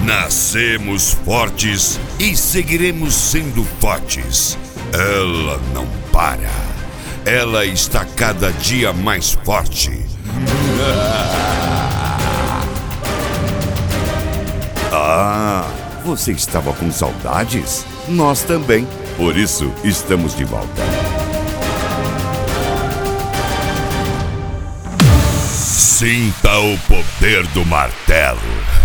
Nascemos fortes e seguiremos sendo fortes. Ela não para. Ela está cada dia mais forte. Ah, você estava com saudades? Nós também. Por isso, estamos de volta. Sinta o poder do martelo.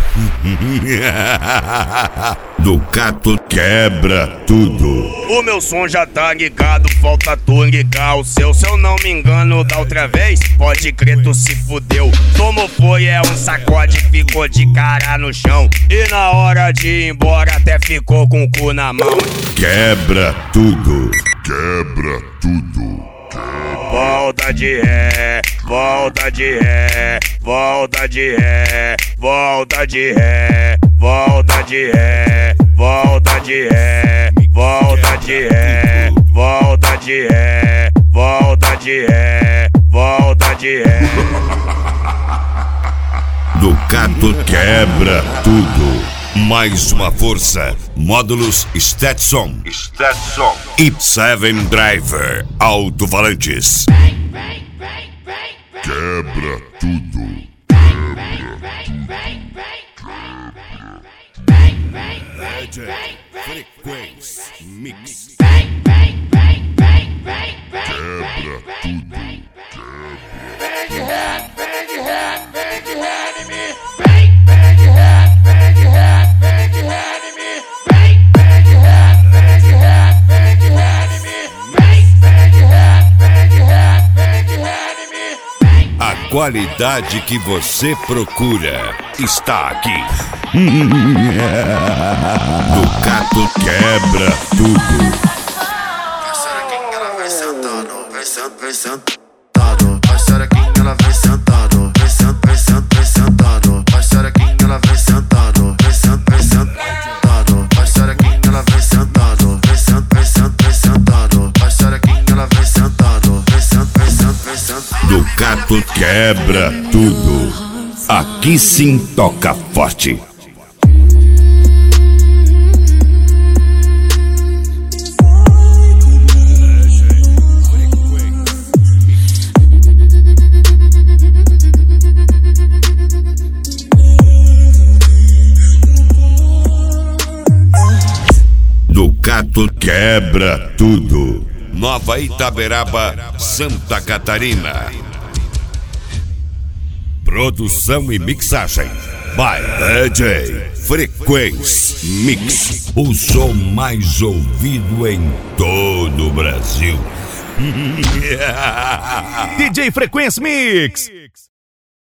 Ducato quebra tudo. O meu som já tá ligado, falta tu ligar o seu. Se eu não me engano da outra vez, pode crer tu se fudeu. Tomou foi, é um sacode, ficou de cara no chão. E na hora de ir embora até ficou com o cu na mão. Quebra tudo. Quebra tudo. Volta de ré, volta de ré, volta de ré, volta de ré, volta de ré, volta de ré, volta de ré, volta de ré, volta de ré, volta de ré. Ducato quebra tudo. Mais uma força. Módulos Stetson e 7 Driver alto-falantes. Quebra tudo. Frequência Mix. Quebra tudo. A qualidade que você procura está aqui. Ducato quebra tudo. Vai xerequinha, ela vem sentando, vem sentando. Vai xerequinha, ela vem sentando, vem sentando. Vai xerequinha, ela vem sentando, vem sentando. Vai xerequinha, ela vem sentando, vem sentando. Vai xerequinha, ela vem sentando, vem sentando. Ducato quebra tudo. Aqui sim toca forte. Ducato quebra tudo. Nova Itaberaba, Santa Catarina. Produção e mixagem by DJ Frequência Mix. O som mais ouvido em todo o Brasil. DJ Frequência Mix.